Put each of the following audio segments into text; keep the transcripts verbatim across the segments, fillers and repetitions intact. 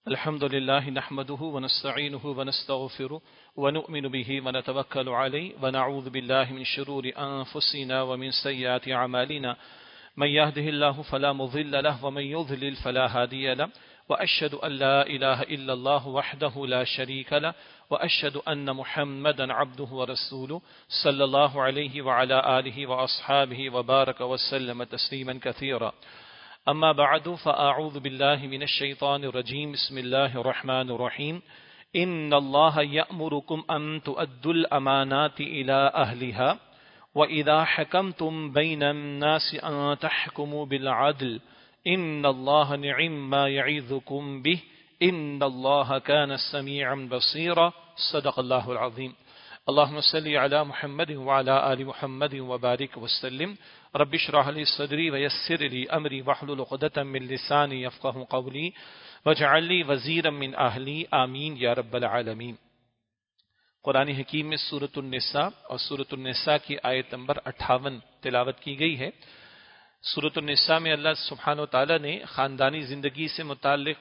الحمد لله نحمده ونستعينه ونستغفره ونؤمن به ونتوكل عليه ونعوذ بالله من شرور أنفسنا ومن سيئات أعمالنا من يهده الله فلا مضل له ومن يضلل فلا هادي له وأشهد أن لا إله إلا الله وحده لا شريك له وأشهد أن محمدا عبده ورسوله صلى الله عليه وعلى آله وأصحابه وبارك وسلم تسليما كثيرا. أما بعد فأعوذ بالله من الشيطان الرجيم. بسم الله الرحمن الرحيم. إن الله يأمركم أن تؤدوا الأمانات إلى أهلها وإذا حكمتم بين الناس أن تحكموا بالعدل إن الله نعم ما يعظكم به إن الله كان سميعا بصيرا. صدق الله العظيم. اللهم صل على محمد وعلى آل محمد وبارك وسلم. رب اشرح لي صدري ويسر لي أمري واحلل عقدة من لساني يفقهوا قولي واجعل لي وزيرا من أهلي آمين يا رب العالمين. قرآن حکیم میں سورۃ النساء اور سورۃ النساء کی آیت نمبر اٹھاون تلاوت کی گئی ہے. سورۃ النساء میں اللہ سبحانہ و تعالی نے خاندانی زندگی سے متعلق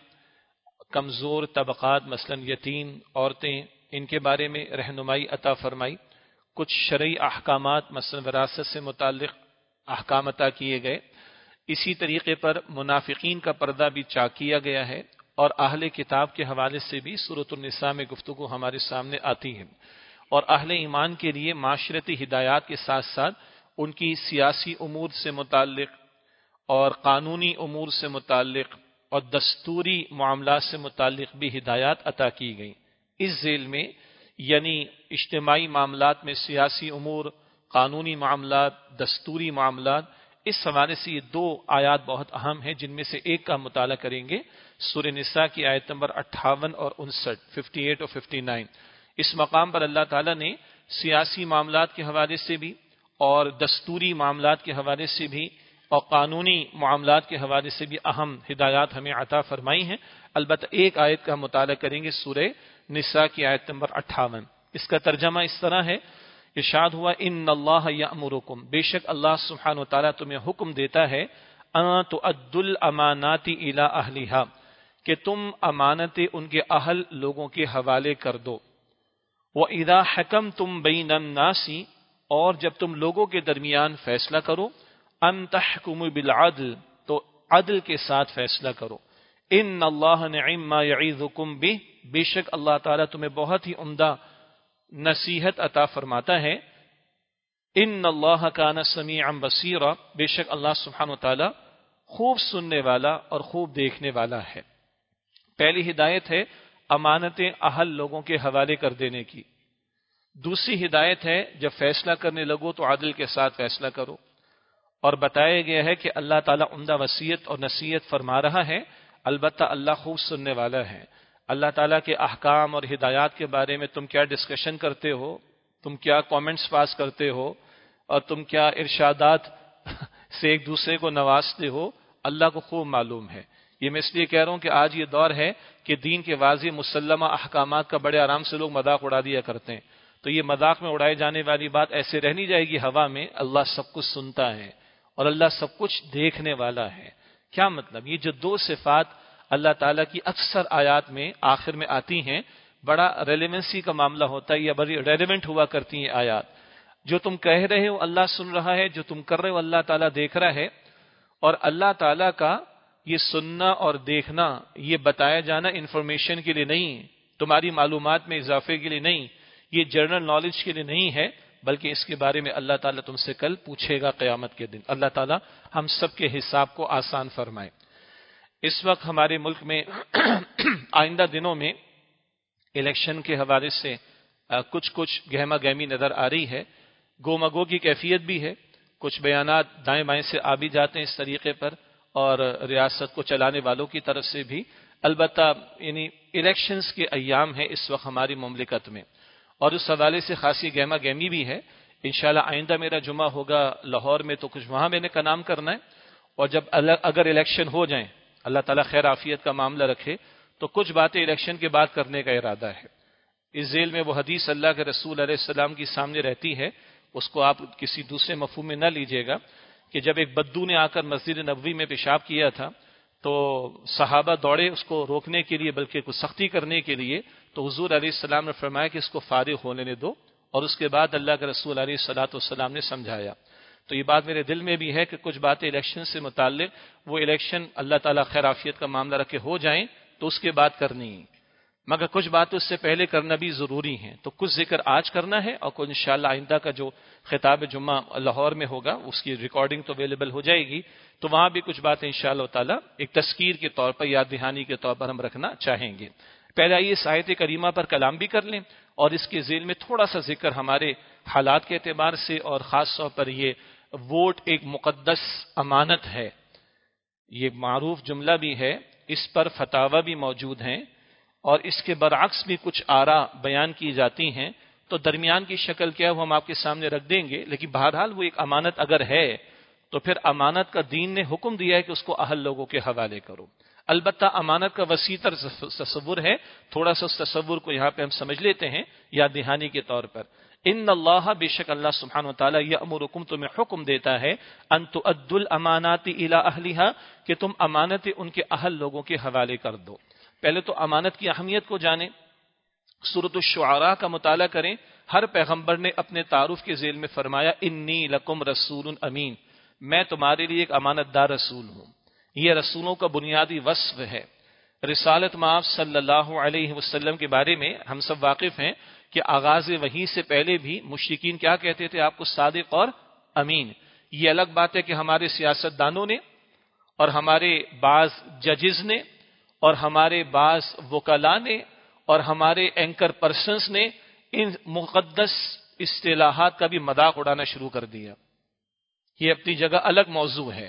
کمزور طبقات مثلا یتیم عورتیں ان کے بارے میں رہنمائی عطا فرمائی. کچھ شرعی احکامات مثلا وراثت سے متعلق احکام عطا کیے گئے. اسی طریقے پر منافقین کا پردہ بھی چاک کیا گیا ہے اور اہل کتاب کے حوالے سے بھی سورۃ النساء میں گفتگو ہمارے سامنے آتی ہے. اور اہل ایمان کے لیے معاشرتی ہدایات کے ساتھ ساتھ ان کی سیاسی امور سے متعلق اور قانونی امور سے متعلق اور دستوری معاملات سے متعلق بھی ہدایات عطا کی گئی. اس ذیل میں یعنی اجتماعی معاملات میں سیاسی امور، قانونی معاملات، دستوری معاملات، اس حوالے سے یہ دو آیات بہت اہم ہیں جن میں سے ایک کا مطالعہ کریں گے. سورہ نساء کی آیت نمبر اٹھاون اور انسٹھ، ففٹی ایٹ اور ففٹی نائن. اس مقام پر اللہ تعالیٰ نے سیاسی معاملات کے حوالے سے بھی اور دستوری معاملات کے حوالے سے بھی اور قانونی معاملات کے حوالے سے بھی اہم ہدایات ہمیں عطا فرمائی ہیں. البتہ ایک آیت کا مطالعہ کریں گے سورہ نساء کی آیت نمبر اٹھاون. اس کا ترجمہ اس طرح ہے، ارشاد ہوا ان اللہ یأمرکم، بے شک اللہ سبحانہ و تعالیٰ تمہیں حکم دیتا ہے ان تؤدوا الامانات الی اہلھا، کہ تم امانتیں ان کے اہل لوگوں کے حوالے کر دو. وَإِذَا حَكَمْتُمْ بَيْنَ النَّاسِ، اور جب تم لوگوں کے درمیان فیصلہ کرو، ان تحکموا بالعدل، تو عدل کے ساتھ فیصلہ کرو. ان اللہ نعم ما یعظکم بہ، بے شک اللہ تعالیٰ تمہیں بہت ہی عمدہ نصیحت عطا فرماتا ہے. ان اللہ کان سمیعا بصیرا، بے شک اللہ سبحانہ و تعالیٰ خوب سننے والا اور خوب دیکھنے والا ہے. پہلی ہدایت ہے امانتیں اہل لوگوں کے حوالے کر دینے کی. دوسری ہدایت ہے جب فیصلہ کرنے لگو تو عدل کے ساتھ فیصلہ کرو. اور بتایا گیا ہے کہ اللہ تعالیٰ عمدہ وصیت اور نصیحت فرما رہا ہے، البتہ اللہ خوب سننے والا ہے. اللہ تعالیٰ کے احکام اور ہدایات کے بارے میں تم کیا ڈسکشن کرتے ہو، تم کیا کامنٹس پاس کرتے ہو اور تم کیا ارشادات سے ایک دوسرے کو نوازتے ہو، اللہ کو خوب معلوم ہے. یہ میں اس لیے کہہ رہا ہوں کہ آج یہ دور ہے کہ دین کے واضح مسلمہ احکامات کا بڑے آرام سے لوگ مذاق اڑا دیا کرتے ہیں. تو یہ مذاق میں اڑائے جانے والی بات ایسے رہ نہیں جائے گی ہوا میں. اللہ سب کچھ سنتا ہے اور اللہ سب کچھ دیکھنے والا ہے. کیا مطلب؟ یہ جو دو صفات اللہ تعالیٰ کی اکثر آیات میں آخر میں آتی ہیں، بڑا ریلیونسی کا معاملہ ہوتا ہے، یا بڑی ریلیونٹ ہوا کرتی ہیں آیات. جو تم کہہ رہے ہو اللہ سن رہا ہے، جو تم کر رہے ہو اللہ تعالیٰ دیکھ رہا ہے. اور اللہ تعالیٰ کا یہ سننا اور دیکھنا، یہ بتایا جانا انفارمیشن کے لیے نہیں، تمہاری معلومات میں اضافے کے لیے نہیں، یہ جنرل نالج کے لیے نہیں ہے، بلکہ اس کے بارے میں اللہ تعالیٰ تم سے کل پوچھے گا قیامت کے دن. اللہ تعالیٰ ہم سب کے حساب کو آسان فرمائے. اس وقت ہمارے ملک میں آئندہ دنوں میں الیکشن کے حوالے سے کچھ کچھ گہما گہمی نظر آ رہی ہے. گومگو کی کیفیت بھی ہے، کچھ بیانات دائیں بائیں سے آ بھی جاتے ہیں اس طریقے پر، اور ریاست کو چلانے والوں کی طرف سے بھی. البتہ یعنی الیکشنز کے ایام ہیں اس وقت ہماری مملکت میں، اور اس حوالے سے خاصی گہما گہمی بھی ہے. انشاءاللہ آئندہ میرا جمعہ ہوگا لاہور میں، تو کچھ وہاں میں نے کا نام کرنا ہے. اور جب اگر الیکشن ہو جائیں، اللہ تعالیٰ خیر عافیت کا معاملہ رکھے، تو کچھ باتیں الیکشن کے بعد کرنے کا ارادہ ہے. اس ذیل میں وہ حدیث اللہ کے رسول علیہ السلام کی سامنے رہتی ہے، اس کو آپ کسی دوسرے مفہوم میں نہ لیجیے گا، کہ جب ایک بدو نے آ کر مسجد نبوی میں پیشاب کیا تھا تو صحابہ دوڑے اس کو روکنے کے لیے، بلکہ کچھ سختی کرنے کے لیے، تو حضور علیہ السلام نے فرمایا کہ اس کو فارغ ہونے دو، اور اس کے بعد اللہ کے رسول علیہ الصلوۃ والسلام نے سمجھایا۔ تو یہ بات میرے دل میں بھی ہے کہ کچھ باتیں الیکشن سے متعلق، وہ الیکشن اللہ تعالیٰ خیر عافیت کا معاملہ رکھے ہو جائیں تو اس کے بعد کرنی ہے، مگر کچھ باتیں اس سے پہلے کرنا بھی ضروری ہیں۔ تو کچھ ذکر آج کرنا ہے، اور کچھ انشاءاللہ آئندہ کا جو خطاب جمعہ لاہور میں ہوگا اس کی ریکارڈنگ تو اویلیبل ہو جائے گی، تو وہاں بھی کچھ باتیں انشاءاللہ تعالیٰ ایک تذکیر کے طور پر، یاد دہانی کے طور پر ہم رکھنا چاہیں گے۔ پہلے آئیے اس آیت کریمہ پر کلام بھی کر لیں، اور اس کے ذیل میں تھوڑا سا ذکر ہمارے حالات کے اعتبار سے، اور خاص طور پر یہ ووٹ ایک مقدس امانت ہے، یہ معروف جملہ بھی ہے، اس پر فتاوی بھی موجود ہیں، اور اس کے برعکس بھی کچھ آراء بیان کی جاتی ہیں، تو درمیان کی شکل کیا ہے وہ ہم آپ کے سامنے رکھ دیں گے۔ لیکن بہرحال وہ ایک امانت اگر ہے تو پھر امانت کا دین نے حکم دیا ہے کہ اس کو اہل لوگوں کے حوالے کرو۔ البتہ امانت کا وسیع تر تصور ہے، تھوڑا سا اس تصور کو یہاں پہ ہم سمجھ لیتے ہیں یاد دہانی کے طور پر۔ ان اللہ، بے شک اللہ سبحانہ وتعالی، یأمرکم، تمہیں حکم دیتا ہے، ان تؤدوا الامانات الی اہلھا، کہ تم امانتیں ان کے اہل لوگوں کے حوالے کر دو۔ پہلے تو امانت کی اہمیت کو جانیں، سورۃ الشعراء کا مطالعہ کریں، ہر پیغمبر نے اپنے تعارف کے ذیل میں فرمایا انی لکم رسول امین، میں تمہارے لیے ایک امانت دار رسول ہوں۔ یہ رسولوں کا بنیادی وصف ہے۔ رسالت مآب صلی اللہ علیہ وسلم کے بارے میں ہم سب واقف ہیں کہ آغاز وحی سے پہلے بھی مشرکین کیا کہتے تھے؟ آپ کو صادق اور امین۔ یہ الگ بات ہے کہ ہمارے سیاست دانوں نے اور ہمارے بعض ججز نے اور ہمارے بعض وکلاء نے اور ہمارے اینکر پرسنز نے ان مقدس اصطلاحات کا بھی مذاق اڑانا شروع کر دیا۔ یہ اپنی جگہ الگ موضوع ہے۔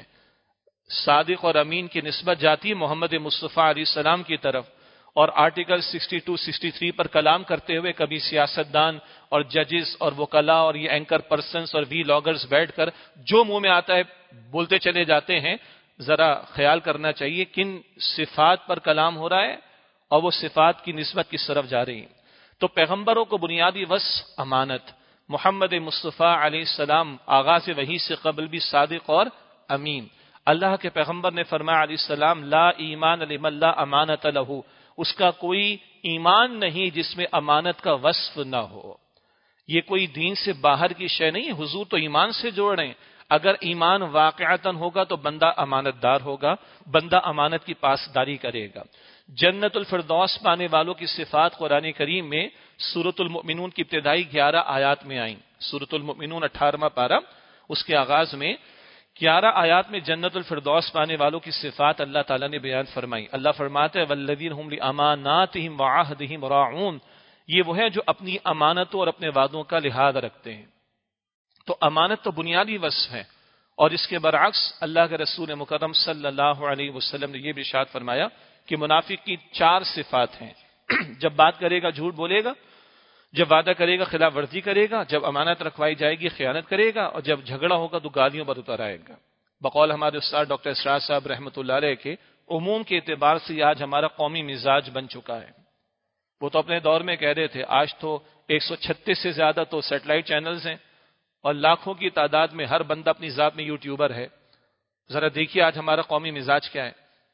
صادق اور امین کی نسبت جاتی محمد مصطفیٰ علیہ السلام کی طرف، اور آرٹیکل باسٹھ تریسٹھ پر کلام کرتے ہوئے کبھی سیاست دان اور ججز اور وکلاء اور یہ اینکر پرسنز اور وی لاگرز بیٹھ کر جو منہ میں آتا ہے بولتے چلے جاتے ہیں۔ ذرا خیال کرنا چاہیے کن صفات پر کلام ہو رہا ہے اور وہ صفات کی نسبت کس طرف جا رہی ہیں۔ تو پیغمبروں کو بنیادی وصف امانت، محمد مصطفیٰ علیہ السلام آغاز وحی سے قبل بھی صادق اور امین۔ اللہ کے پیغمبر نے فرمایا علیہ السلام لا ایمان لمن لا امانت لہ، اس کا کوئی ایمان نہیں جس میں امانت کا وصف نہ ہو۔ یہ کوئی دین سے باہر کی شے نہیں ہے، حضور تو ایمان سے جوڑ رہے ہیں۔ اگر ایمان واقعتاً ہوگا تو بندہ امانت دار ہوگا، بندہ امانت کی پاسداری کرے گا۔ جنت الفردوس پانے والوں کی صفات قرآن کریم میں سورۃ المؤمنون کی ابتدائی گیارہ آیات میں آئیں۔ سورۃ المؤمنون اٹھارہواں پارہ، اس کے آغاز میں گیارہ آیات میں جنت الفردوس پانے والوں کی صفات اللہ تعالیٰ نے بیان فرمائی۔ اللہ فرماتا ہے والذین هم لاماناتهم وعہدهم راعون، یہ وہ ہے جو اپنی امانتوں اور اپنے وعدوں کا لحاظ رکھتے ہیں۔ تو امانت تو بنیادی وصف ہے، اور اس کے برعکس اللہ کے رسول مکرم صلی اللہ علیہ وسلم نے یہ بھی ارشاد فرمایا کہ منافق کی چار صفات ہیں۔ جب بات کرے گا جھوٹ بولے گا، جب وعدہ کرے گا خلاف ورزی کرے گا، جب امانت رکھوائی جائے گی خیانت کرے گا، اور جب جھگڑا ہوگا تو گالیوں پر اتر آئے گا۔ بقول ہمارے استاد ڈاکٹر اسرار صاحب رحمۃ اللہ علیہ کے، عموم کے اعتبار سے آج ہمارا قومی مزاج بن چکا ہے۔ وہ تو اپنے دور میں کہہ رہے تھے آج تو ایک سو چھتیس سے زیادہ تو سیٹلائٹ چینلز ہیں اور لاکھوں کی تعداد میں ہر بندہ اپنی ذات میں یوٹیوبر ہے۔ ذرا دیکھیے آج ہمارا قومی مزاج کیا ہے،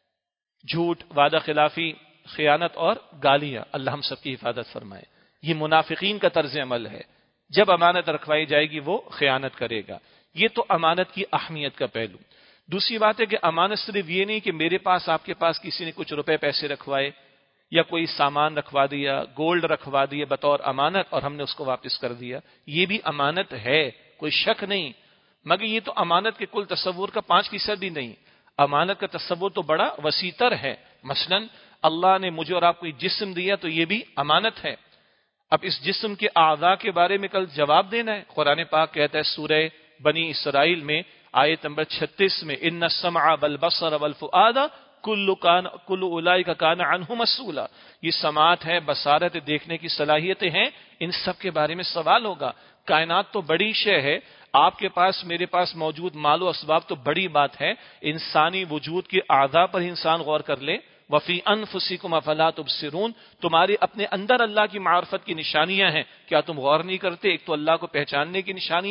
جھوٹ، وعدہ خلافی، خیانت اور گالیاں۔ اللہ ہم سب کی حفاظت فرمائے۔ یہ منافقین کا طرز عمل ہے، جب امانت رکھوائی جائے گی وہ خیانت کرے گا۔ یہ تو امانت کی اہمیت کا پہلو۔ دوسری بات ہے کہ امانت صرف یہ نہیں کہ میرے پاس آپ کے پاس کسی نے کچھ روپے پیسے رکھوائے یا کوئی سامان رکھوا دیا، گولڈ رکھوا دیا بطور امانت اور ہم نے اس کو واپس کر دیا، یہ بھی امانت ہے، کوئی شک نہیں، مگر یہ تو امانت کے کل تصور کا پانچ فیصد بھی نہیں۔ امانت کا تصور تو بڑا وسیع تر ہے۔ مثلا اللہ نے مجھے اور آپ کو جسم دیا تو یہ بھی امانت ہے۔ اب اس جسم کے اعضاء کے بارے میں کل جواب دینا ہے۔ قرآن پاک کہتا ہے سورہ بنی اسرائیل میں آیت نمبر چھتیس میں ان السمع والبصر والفؤاد کل کان کل اولئک کان عنہ مسئولا، یہ سماعت ہے، بصارت، دیکھنے کی صلاحیتیں ہیں، ان سب کے بارے میں سوال ہوگا۔ کائنات تو بڑی شے ہے، آپ کے پاس میرے پاس موجود مال و اسباب تو بڑی بات ہے، انسانی وجود کے اعضاء پر انسان غور کر لے۔ وفی انفسکم افلا تبصرون، تمہارے اپنے اندر اللہ کی معرفت کی نشانیاں ہیں، کیا تم غور نہیں کرتے؟ ایک تو اللہ کو پہچاننے کی نشانیاں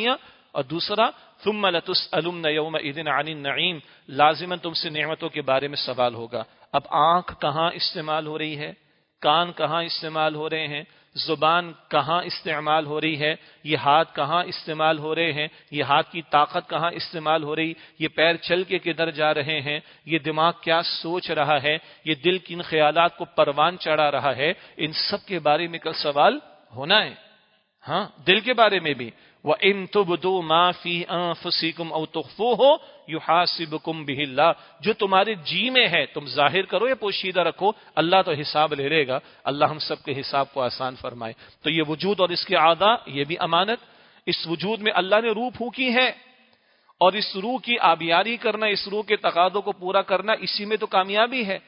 اور دوسرا ثم لتسألن یومئذ عن النعیم، لازماً تم سے نعمتوں کے بارے میں سوال ہوگا۔ اب آنکھ کہاں استعمال ہو رہی ہے، کان کہاں استعمال ہو رہے ہیں، زبان کہاں استعمال ہو رہی ہے، یہ ہاتھ کہاں استعمال ہو رہے ہیں، یہ ہاتھ کی طاقت کہاں استعمال ہو رہی، یہ پیر چل کے کدھر جا رہے ہیں، یہ دماغ کیا سوچ رہا ہے، یہ دل کن خیالات کو پروان چڑھا رہا ہے، ان سب کے بارے میں کل سوال ہونا ہے۔ ہاں، دل کے بارے میں بھی، وَإِن تُبْدُوا مَا فِي أَنفُسِكُمْ أَوْ تُخْفُوهُ يُحَاسِبْكُم بِهِ اللَّهُ، جو تمہارے جی میں ہے تم ظاہر کرو یا پوشیدہ رکھو، اللہ تو حساب لے لے گا۔ اللہ ہم سب کے حساب کو آسان فرمائے۔ تو یہ وجود اور اس کے اعضاء، یہ بھی امانت۔ اس وجود میں اللہ نے روح پھونکی ہے، اور اس روح کی آبیاری کرنا، اس روح کے تقاضوں کو پورا کرنا، اسی میں تو کامیابی ہے۔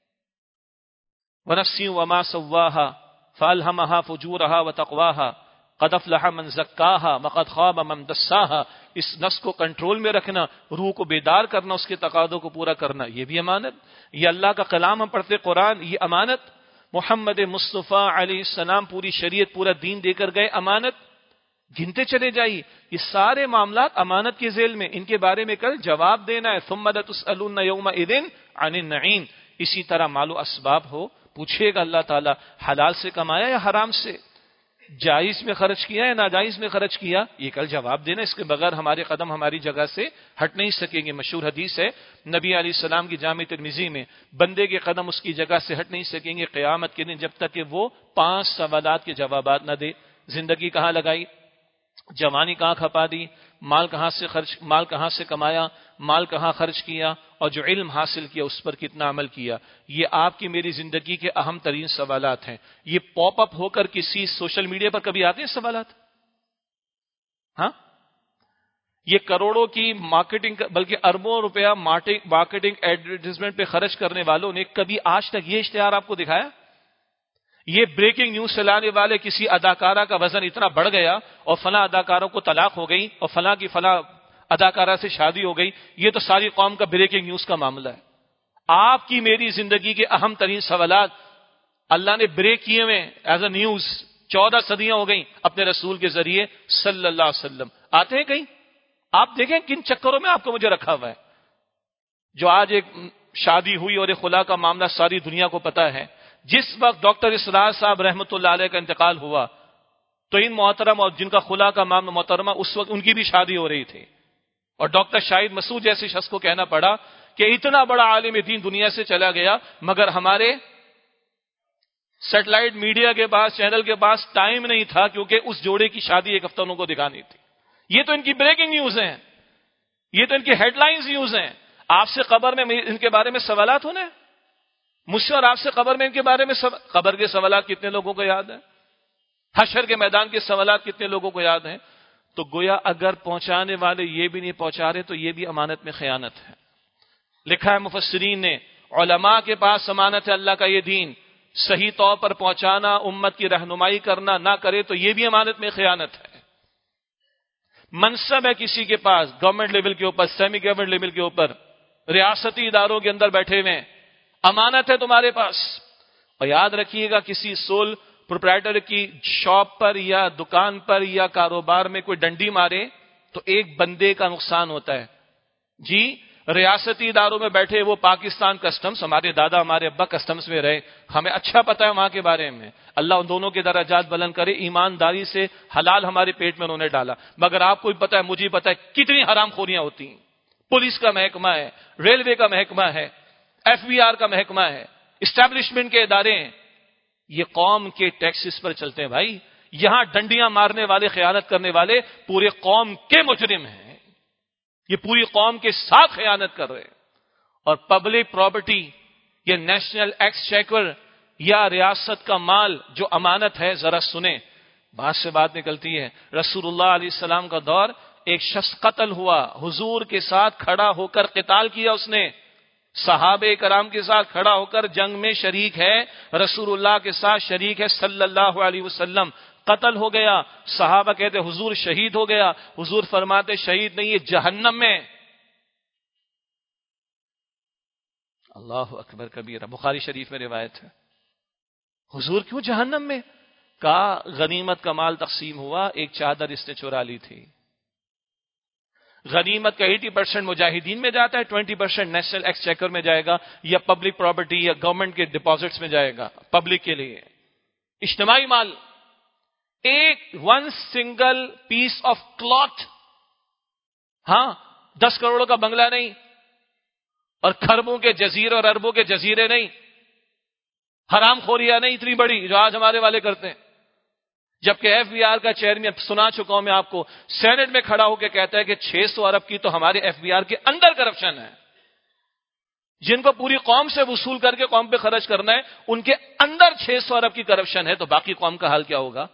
وَنَفْسٍ وَمَا سَوَّاهَا فَأَلْهَمَهَا فُجُورَهَا وَتَقْوَاهَا قد افلح من زکاها وقد خاب من دساها، اس نفس کو کنٹرول میں رکھنا، روح کو بیدار کرنا، اس کے تقاضوں کو پورا کرنا، یہ بھی امانت۔ یہ اللہ کا کلام ہم پڑھتے قرآن، یہ امانت۔ محمد مصطفیٰ علیہ السلام پوری شریعت، پورا دین دے کر گئے، امانت۔ گنتے چلے جائیے، یہ سارے معاملات امانت کے ذیل میں، ان کے بارے میں کل جواب دینا ہے۔ ثم لتسألن یومئذ عن النعیم۔ اسی طرح مال و اسباب ہو، پوچھے گا اللہ تعالی حلال سے کمایا یا حرام سے، جائز میں خرچ کیا یا ناجائز میں خرچ کیا، یہ کل جواب دینا۔ اس کے بغیر ہمارے قدم ہماری جگہ سے ہٹ نہیں سکیں گے۔ مشہور حدیث ہے نبی علیہ السلام کی جامع ترمذی میں، بندے کے قدم اس کی جگہ سے ہٹ نہیں سکیں گے قیامت کے دن جب تک کہ وہ پانچ سوالات کے جوابات نہ دے۔ زندگی کہاں لگائی، جوانی کہاں کھپا دی، مال کہاں سے خرچ مال کہاں سے کمایا، مال کہاں خرچ کیا، اور جو علم حاصل کیا اس پر کتنا عمل کیا۔ یہ آپ کی میری زندگی کے اہم ترین سوالات ہیں۔ یہ پاپ اپ ہو کر کسی سوشل میڈیا پر کبھی آتے ہیں سوالات؟ ہاں، یہ کروڑوں کی مارکیٹنگ، بلکہ اربوں روپیہ مارکیٹنگ ایڈورٹائزمنٹ پہ خرچ کرنے والوں نے کبھی آج تک یہ اشتہار آپ کو دکھایا؟ یہ بریکنگ نیوز چلانے والے کسی اداکارہ کا وزن اتنا بڑھ گیا اور فلاں اداکاروں کو طلاق ہو گئی اور فلاں کی فلاں اداکارہ سے شادی ہو گئی، یہ تو ساری قوم کا بریکنگ نیوز کا معاملہ ہے۔ آپ کی میری زندگی کے اہم ترین سوالات اللہ نے بریک کیے ہوئے ایز اے نیوز، چودہ صدیاں ہو گئیں اپنے رسول کے ذریعے صلی اللہ علیہ وسلم۔ آتے ہیں کہیں؟ آپ دیکھیں کن چکروں میں آپ کو مجھے رکھا ہوا ہے۔ جو آج ایک شادی ہوئی اور ایک خلا کا معاملہ ساری دنیا کو پتا ہے، جس وقت ڈاکٹر اسرار صاحب رحمۃ اللہ علیہ کا انتقال ہوا تو ان محترم اور جن کا خلا کا معاملہ محترمہ، اس وقت ان کی بھی شادی ہو رہی تھی، اور ڈاکٹر شاہد مسعود جیسے شخص کو کہنا پڑا کہ اتنا بڑا عالم دین دنیا سے چلا گیا، مگر ہمارے سیٹلائٹ میڈیا کے پاس، چینل کے پاس ٹائم نہیں تھا کیونکہ اس جوڑے کی شادی ایک ہفتہ انہوں کو دکھانی تھی۔ یہ تو ان کی بریکنگ نیوز ہیں، یہ تو ان کی ہیڈ لائنز نیوز ہیں۔ آپ سے قبر میں ان کے بارے میں سوالات ہونے، مجھ سے اور آپ سے قبر میں ان کے بارے میں سو... قبر کے سوالات کتنے لوگوں کو یاد ہیں؟ حشر کے میدان کے سوالات کتنے لوگوں کو یاد ہیں؟ تو گویا اگر پہنچانے والے یہ بھی نہیں پہنچا رہے تو یہ بھی امانت میں خیانت ہے۔ لکھا ہے مفسرین نے، علماء کے پاس امانت ہے اللہ کا یہ دین، صحیح طور پر پہنچانا، امت کی رہنمائی کرنا، نہ کرے تو یہ بھی امانت میں خیانت ہے۔ منصب ہے کسی کے پاس، گورنمنٹ لیول کے اوپر، سیمی گورنمنٹ لیول کے اوپر، ریاستی اداروں کے اندر بیٹھے ہوئے، امانت ہے تمہارے پاس۔ اور یاد رکھیے گا کسی سول پروپرائٹر کی شاپ پر یا دکان پر یا کاروبار میں کوئی ڈنڈی مارے تو ایک بندے کا نقصان ہوتا ہے۔ جی، ریاستی اداروں میں بیٹھے وہ پاکستان کسٹمز، ہمارے دادا ہمارے ابا کسٹمز میں رہے، ہمیں اچھا پتا ہے وہاں کے بارے میں، اللہ ان دونوں کے درجات بلند کرے، ایمانداری سے حلال ہمارے پیٹ میں انہوں نے ڈالا، مگر آپ کو بھی پتا ہے، مجھے پتا ہے کتنی حرام خوریاں ہوتی ہیں۔ پولیس کا محکمہ ہے، ریلوے کا محکمہ ہے، ایف بی آر کا محکمہ ہے، اسٹیبلشمنٹ کے ادارے ہیں، یہ قوم کے ٹیکسز پر چلتے ہیں بھائی۔ یہاں ڈنڈیاں مارنے والے، خیانت کرنے والے پورے قوم کے مجرم ہیں، یہ پوری قوم کے ساتھ خیانت کر رہے ہیں۔ اور پبلک پراپرٹی یا نیشنل ایکسچیکر یا ریاست کا مال جو امانت ہے، ذرا سنیں، بات سے بات نکلتی ہے۔ رسول اللہ علیہ السلام کا دور، ایک شخص قتل ہوا، حضور کے ساتھ کھڑا ہو کر قتال کیا، اس نے صحابہ کرام کے ساتھ کھڑا ہو کر جنگ میں شریک ہے، رسول اللہ کے ساتھ شریک ہے صلی اللہ علیہ وسلم، قتل ہو گیا۔ صحابہ کہتے حضور شہید ہو گیا، حضور فرماتے شہید نہیں، یہ جہنم میں۔ اللہ اکبر کبیرہ، بخاری شریف میں روایت ہے۔ حضور کیوں جہنم میں؟ کہا غنیمت کا مال تقسیم ہوا، ایک چادر اس نے چرا لی تھی، غنیمت کا ایٹی پرسینٹ مجاہدین میں جاتا ہے، ٹوینٹی پرسینٹ نیشنل ایکسچیکر میں جائے گا یا پبلک پراپرٹی یا گورنمنٹ کے ڈپازٹس میں جائے گا، پبلک کے لیے اجتماعی مال. ایک one single piece of cloth, ہاں دس کروڑوں کا بنگلہ نہیں اور خربوں کے جزیرے اور اربوں کے جزیرے نہیں، حرام خوریاں نہیں اتنی بڑی جو آج ہمارے والے کرتے ہیں. جبکہ ایف بی آر کا چیئرمین، سنا چکا ہوں میں آپ کو، سینٹ میں کھڑا ہو کے کہتا ہے کہ چھ سو ارب کی تو ہمارے ایف بی آر کے اندر کرپشن ہے. جن کو پوری قوم سے وصول کر کے قوم پہ خرچ کرنا ہے، ان کے اندر چھ سو ارب کی کرپشن ہے، تو باقی قوم کا حال کیا ہوگا؟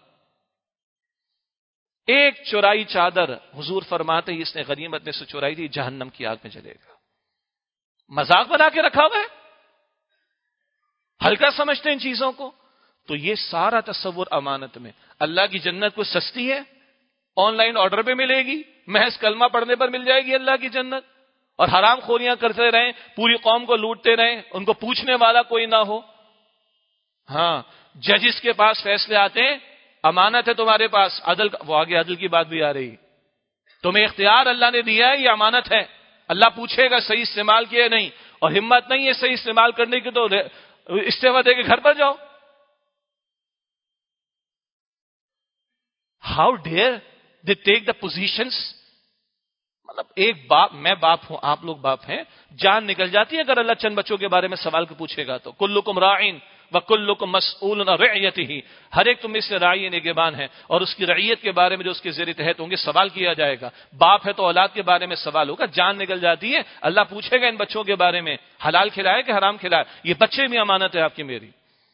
ایک چورائی چادر، حضور فرماتے ہیں اس نے غنیمت میں سے چورائی تھی، جہنم کی آگ میں جلے گا. مذاق بنا کے رکھا ہوا ہے، ہلکا سمجھتے ہیں ان چیزوں کو. تو یہ سارا تصور امانت میں. اللہ کی جنت کو سستی ہے، آن لائن آرڈر پہ ملے گی، محض کلمہ پڑھنے پر مل جائے گی اللہ کی جنت، اور حرام خوریاں کرتے رہیں، پوری قوم کو لوٹتے رہیں، ان کو پوچھنے والا کوئی نہ ہو. ہاں ججز کے پاس فیصلے آتے ہیں، امانت ہے تمہارے پاس، عدل وہ آگے عدل کی بات بھی آ رہی، تمہیں اختیار اللہ نے دیا ہے، یہ امانت ہے، اللہ پوچھے گا صحیح استعمال کیا نہیں، اور ہمت نہیں ہے صحیح استعمال کرنے کی تو استعفا دے کے گھر پر جاؤ. How dare they take the positions. مطلب ایک باپ، میں باپ ہوں، آپ لوگ باپ ہیں، جان نکل جاتی ہے اگر اللہ چند بچوں کے بارے میں سوال کو پوچھے گا تو. کلکم راعین وکلکم مسئول عن رعیتہ، ہر ایک تم میں سے راعی نگہبان ہے، اور اس کی رعیت کے بارے میں جو اس کے زیر تحت ہوں گے سوال کیا جائے گا. باپ ہے تو اولاد کے بارے میں سوال ہوگا. جان نکل جاتی ہے، اللہ پوچھے گا ان بچوں کے بارے میں، حلال کھلائے کہ حرام کھلائے. یہ بچے بھی امانت ہے آپ کی میری.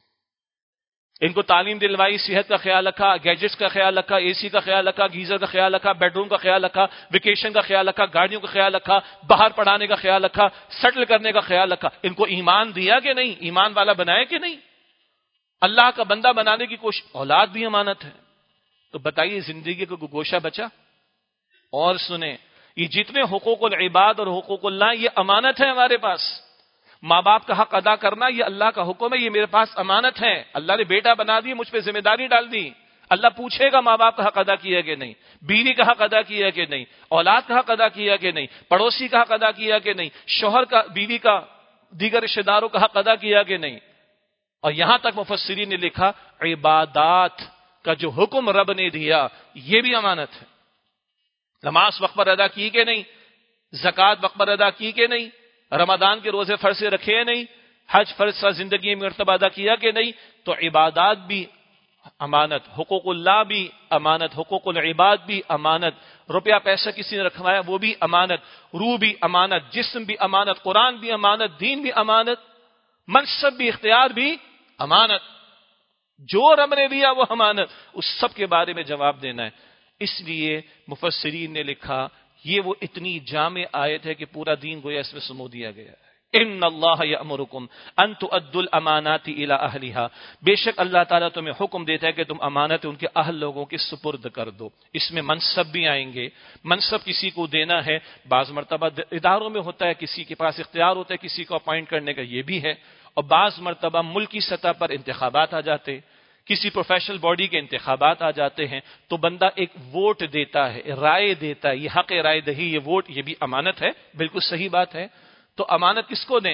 ان کو تعلیم دلوائی، صحت کا خیال رکھا، گیجٹس کا خیال رکھا، اے سی کا خیال رکھا، گیزر کا خیال رکھا، بیڈ روم کا خیال رکھا، ویکیشن کا خیال رکھا، گاڑیوں کا خیال رکھا، باہر پڑھانے کا خیال رکھا، سیٹل کرنے کا خیال رکھا. ان کو ایمان دیا کہ نہیں؟ ایمان والا بنایا کہ نہیں؟ اللہ کا بندہ بنانے کی کوشش. اولاد بھی امانت ہے. تو بتائیے زندگی کو گوشہ بچا. اور سنیں، یہ جتنے حقوق العباد اور حقوق اللہ، یہ امانت ہے ہمارے پاس. ماں باپ کا حق ادا کرنا یہ اللہ کا حکم ہے، یہ میرے پاس امانت ہے. اللہ نے بیٹا بنا دی، مجھ پہ ذمہ داری ڈال دی. اللہ پوچھے گا ماں باپ کا حق ادا کیا کہ نہیں، بیوی کا حق ادا کیا کہ نہیں، اولاد کا حق ادا کیا کہ نہیں، پڑوسی کا حق ادا کیا کہ نہیں، شوہر کا، بیوی کا، دیگر رشتہ داروں کا حق ادا کیا کہ نہیں. اور یہاں تک مفسرین نے لکھا عبادات کا جو حکم رب نے دیا یہ بھی امانت ہے. نماز وقت پر ادا کی کہ نہیں، زکوٰۃ وقت پر ادا کی کہ نہیں، رمضان کے روزے فرض سے رکھے نہیں، حج فرض زندگی میں مرتبہ ادا کیا کہ نہیں. تو عبادات بھی امانت، حقوق اللہ بھی امانت، حقوق العباد بھی امانت. روپیہ پیسہ کسی نے رکھوایا وہ بھی امانت، روح بھی امانت، جسم بھی امانت، قرآن بھی امانت، دین بھی امانت، منصب بھی، اختیار بھی امانت. جو رب نے دیا وہ امانت، اس سب کے بارے میں جواب دینا ہے. اس لیے مفسرین نے لکھا یہ وہ اتنی جامع آیت ہے کہ پورا دین گویا اس میں سمو دیا گیا ہے. ان اللہ یأمرکم ان تؤدوا الامانات الی اہلھا، بے شک اللہ تعالیٰ تمہیں حکم دیتا ہے کہ تم امانت ان کے اہل لوگوں کے سپرد کر دو. اس میں منصب بھی آئیں گے. منصب کسی کو دینا ہے، بعض مرتبہ اداروں میں ہوتا ہے، کسی کے پاس اختیار ہوتا ہے کسی کو اپوائنٹ کرنے کا، یہ بھی ہے. اور بعض مرتبہ ملکی سطح پر انتخابات آ جاتے، کسی پروفیشنل باڈی کے انتخابات آ جاتے ہیں، تو بندہ ایک ووٹ دیتا ہے، رائے دیتا ہے. یہ حق رائے دہی، یہ ووٹ، یہ بھی امانت ہے. بالکل صحیح بات ہے. تو امانت کس کو دیں؟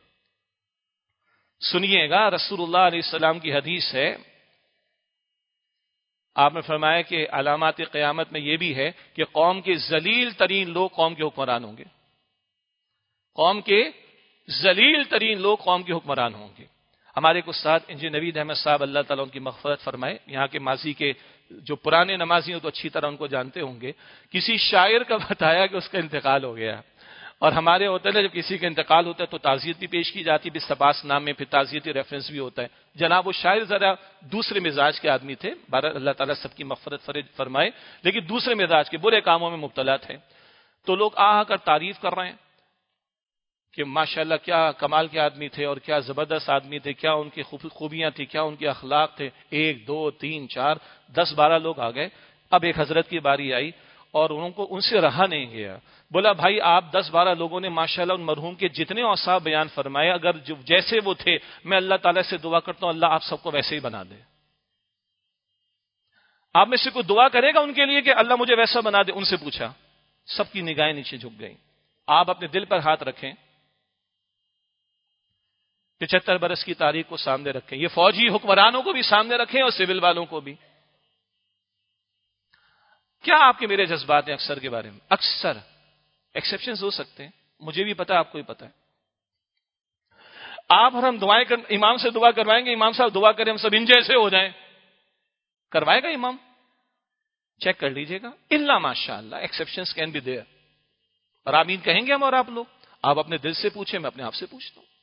سنیے گا، رسول اللہ علیہ السلام کی حدیث ہے، آپ نے فرمایا کہ علامات قیامت میں یہ بھی ہے کہ قوم کے ذلیل ترین لوگ قوم کے حکمران ہوں گے. قوم کے ذلیل ترین لوگ قوم کے حکمران ہوں گے. ہمارے ایک استاد انجینئر نوید احمد صاحب، اللہ تعالیٰ ان کی مغفرت فرمائے، یہاں کے ماضی کے جو پرانے نمازی ہوں تو اچھی طرح ان کو جانتے ہوں گے. کسی شاعر کا بتایا کہ اس کا انتقال ہو گیا، اور ہمارے ہوتا ہے جب کسی کا انتقال ہوتا ہے تو تعزیت بھی پیش کی جاتی ہے، بستباس نام میں، پھر تعزیتی ریفرنس بھی ہوتا ہے. جناب وہ شاعر ذرا دوسرے مزاج کے آدمی تھے، بہرحال اللہ تعالیٰ سب کی مغفرت فرمائے، لیکن دوسرے مزاج کے، برے کاموں میں مبتلا تھے. تو لوگ آ آ کر تعریف کر رہے ہیں کہ ماشاءاللہ کیا کمال کے آدمی تھے، اور کیا زبردست آدمی تھے، کیا ان کی خوبیاں تھیں، کیا ان کے اخلاق تھے. ایک دو تین چار دس بارہ لوگ آ گئے. اب ایک حضرت کی باری آئی اور ان کو ان سے رہا نہیں گیا. بولا بھائی آپ دس بارہ لوگوں نے ماشاءاللہ ان مرحوم کے جتنے اوصاف بیان فرمائے، اگر جو جیسے وہ تھے، میں اللہ تعالیٰ سے دعا کرتا ہوں اللہ آپ سب کو ویسے ہی بنا دے. آپ میں سے کوئی دعا کرے گا ان کے لیے کہ اللہ مجھے ویسا بنا دے؟ ان سے پوچھا. سب کی نگاہیں نیچے جھک گئیں. آپ اپنے دل پر ہاتھ رکھیں, پچہتر برس کی تاریخ کو سامنے رکھیں, یہ فوجی حکمرانوں کو بھی سامنے رکھیں اور سول والوں کو بھی. کیا آپ کے میرے جذبات ہیں اکثر کے بارے میں؟ اکثر ایکسیپشنز ہو سکتے ہیں, مجھے بھی پتا, آپ کو بھی پتا ہے. آپ اور ہم دعائیں کر, امام سے دعا کروائیں گے, امام صاحب دعا کریں ہم سب ان جیسے ہو جائیں, کروائے گا امام؟ چیک کر لیجئے گا. الا ماشاء اللہ ایکسیپشنز کین بی دیئر, اور آمین کہیں گے ہم اور آپ لوگ. آپ اپنے دل سے پوچھیں, میں اپنے آپ سے پوچھتا ہوں.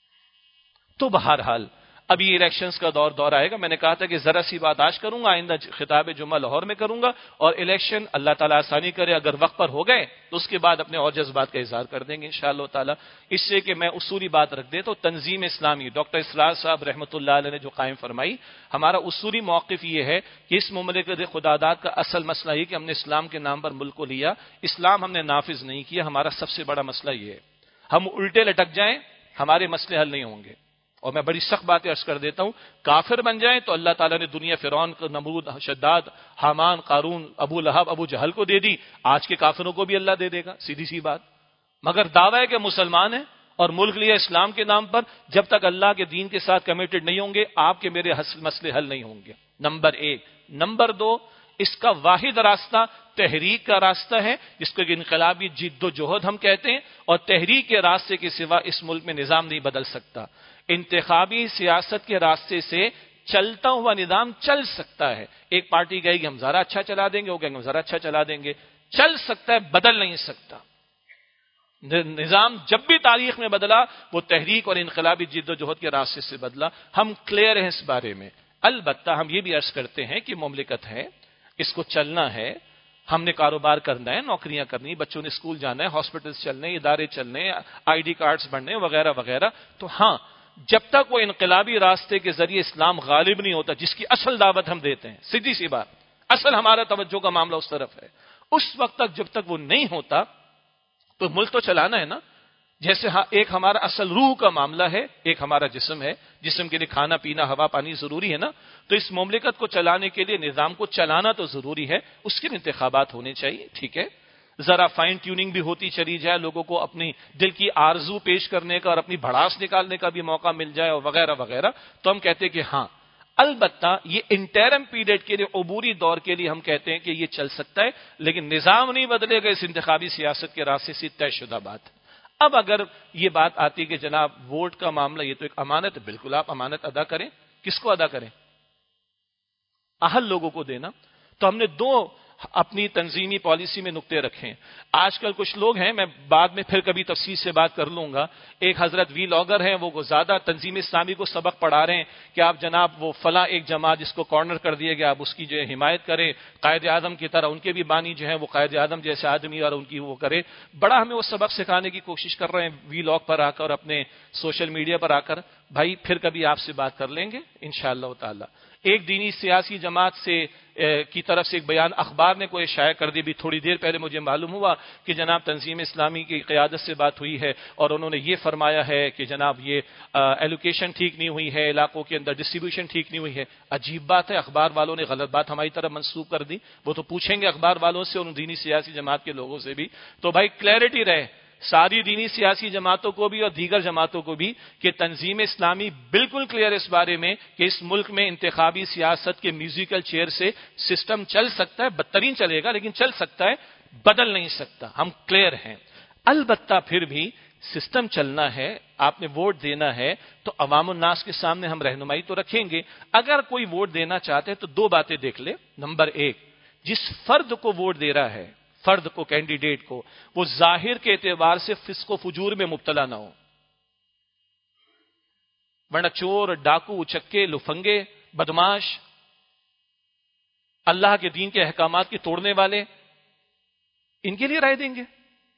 تو بہرحال ابھی الیکشنز کا دور دور آئے گا. میں نے کہا تھا کہ ذرا سی بات آج کروں گا, آئندہ خطاب جمعہ لاہور میں کروں گا, اور الیکشن اللہ تعالیٰ آسانی کرے اگر وقت پر ہو گئے تو اس کے بعد اپنے اور جذبات کا اظہار کر دیں گے انشاءاللہ تعالیٰ. اس سے کہ میں اصولی بات رکھ دے تو تنظیم اسلامی ڈاکٹر اسرار صاحب رحمۃ اللہ علیہ نے جو قائم فرمائی, ہمارا اصولی موقف یہ ہے کہ اس مملکت خداداد کا اصل مسئلہ یہ کہ ہم نے اسلام کے نام پر ملک کو لیا, اسلام ہم نے نافذ نہیں کیا. ہمارا سب سے بڑا مسئلہ یہ ہے. ہم الٹے لٹک جائیں ہمارے مسئلے حل نہیں ہوں گے. اور میں بڑی سخت باتیں عرض کر دیتا ہوں, کافر بن جائیں تو اللہ تعالیٰ نے دنیا فرعون, نمرود, شداد, حامان, قارون, ابو لہب, ابو جہل کو دے دی, آج کے کافروں کو بھی اللہ دے دے گا, سیدھی سی بات. مگر دعویٰ ہے کہ مسلمان ہیں اور ملک لیا اسلام کے نام پر, جب تک اللہ کے دین کے ساتھ کمیٹڈ نہیں ہوں گے آپ کے میرے مسئلے حل نہیں ہوں گے. نمبر ایک. نمبر دو, اس کا واحد راستہ تحریک کا راستہ ہے, جس کو انقلابی جد و جہد ہم کہتے ہیں, اور تحریک کے راستے کے سوا اس ملک میں نظام نہیں بدل سکتا. انتخابی سیاست کے راستے سے چلتا ہوا نظام چل سکتا ہے. ایک پارٹی کہے گی ہم ذرا اچھا چلا دیں گے, وہ کہیں گے ہم ذرا اچھا چلا دیں گے, چل سکتا ہے, بدل نہیں سکتا. نظام جب بھی تاریخ میں بدلا وہ تحریک اور انقلابی جد و جہد کے راستے سے بدلا. ہم کلیئر ہیں اس بارے میں. البتہ ہم یہ بھی عرض کرتے ہیں کہ مملکت ہے, اس کو چلنا ہے, ہم نے کاروبار کرنا ہے, نوکریاں کرنی, بچوں نے اسکول جانا ہے, ہاسپٹلس چلنے, ادارے چلنے, آئی ڈی کارڈز بننے وغیرہ وغیرہ. تو ہاں, جب تک وہ انقلابی راستے کے ذریعے اسلام غالب نہیں ہوتا, جس کی اصل دعوت ہم دیتے ہیں, سیدھی سی بات, اصل ہمارا توجہ کا معاملہ اس طرف ہے, اس وقت تک جب تک وہ نہیں ہوتا تو ملک تو چلانا ہے نا. جیسے ہاں ایک ہمارا اصل روح کا معاملہ ہے, ایک ہمارا جسم ہے, جسم کے لیے کھانا پینا ہوا پانی ضروری ہے نا. تو اس مملکت کو چلانے کے لیے نظام کو چلانا تو ضروری ہے, اس کے انتخابات ہونے چاہیے, ٹھیک ہے, ذرا فائن ٹیوننگ بھی ہوتی چلی جائے, لوگوں کو اپنی دل کی آرزو پیش کرنے کا اور اپنی بھڑاس نکالنے کا بھی موقع مل جائے اور وغیرہ وغیرہ, تو ہم کہتے ہیں کہ ہاں. البتہ یہ انٹرم پیریڈ کے لیے, عبوری دور کے لیے ہم کہتے ہیں کہ یہ چل سکتا ہے, لیکن نظام نہیں بدلے گا اس انتخابی سیاست کے راستے سے, طے شدہ بات. اب اگر یہ بات آتی کہ جناب ووٹ کا معاملہ یہ تو ایک امانت ہے, بالکل آپ امانت ادا کریں. کس کو ادا کریں؟ اہل لوگوں کو دینا. تو ہم نے دو اپنی تنظیمی پالیسی میں نقطے رکھیں. آج کل کچھ لوگ ہیں, میں بعد میں پھر کبھی تفصیل سے بات کر لوں گا, ایک حضرت وی لاگر ہیں, وہ زیادہ تنظیم اسلامی کو سبق پڑھا رہے ہیں کہ آپ جناب وہ فلاں ایک جماعت جس کو کارنر کر دیا گیا, آپ اس کی جو ہے حمایت کریں, قائد اعظم کی طرح ان کے بھی بانی جو ہیں وہ قائد اعظم جیسے آدمی اور ان کی وہ کرے. بڑا ہمیں وہ سبق سکھانے کی کوشش کر رہے ہیں وی لاگ پر آ کر, اپنے سوشل میڈیا پر آ کر. بھائی پھر کبھی آپ سے بات کر لیں گے انشاءاللہ تعالی. ایک دینی سیاسی جماعت سے کی طرف سے ایک بیان اخبار نے کوئی شائع کر دی, بھی تھوڑی دیر پہلے مجھے معلوم ہوا کہ جناب تنظیم اسلامی کی قیادت سے بات ہوئی ہے اور انہوں نے یہ فرمایا ہے کہ جناب یہ ایلوکیشن ٹھیک نہیں ہوئی ہے, علاقوں کے اندر ڈسٹریبیوشن ٹھیک نہیں ہوئی ہے. عجیب بات ہے, اخبار والوں نے غلط بات ہماری طرف منسوخ کر دی. وہ تو پوچھیں گے اخبار والوں سے, ان دینی سیاسی جماعت کے لوگوں سے بھی. تو بھائی کلیئرٹی رہے ساری دینی سیاسی جماعتوں کو بھی اور دیگر جماعتوں کو بھی کہ تنظیم اسلامی بالکل کلیئر اس بارے میں کہ اس ملک میں انتخابی سیاست کے میوزیکل چیئر سے سسٹم چل سکتا ہے, بدترین چلے گا لیکن چل سکتا ہے, بدل نہیں سکتا. ہم کلیئر ہیں. البتہ پھر بھی سسٹم چلنا ہے, آپ نے ووٹ دینا ہے تو عوام الناس کے سامنے ہم رہنمائی تو رکھیں گے. اگر کوئی ووٹ دینا چاہتے ہیں تو دو باتیں دیکھ لے. نمبر ایک, جس فرد کو ووٹ دے رہا ہے, فرد کو, کینڈیڈیٹ کو, وہ ظاہر کے اعتبار سے فسق و فجور میں مبتلا نہ ہو, ورنہ چور, ڈاکو, چکے, لفنگے, بدماش, اللہ کے دین کے احکامات کے توڑنے والے, ان کے لیے رائے دیں گے.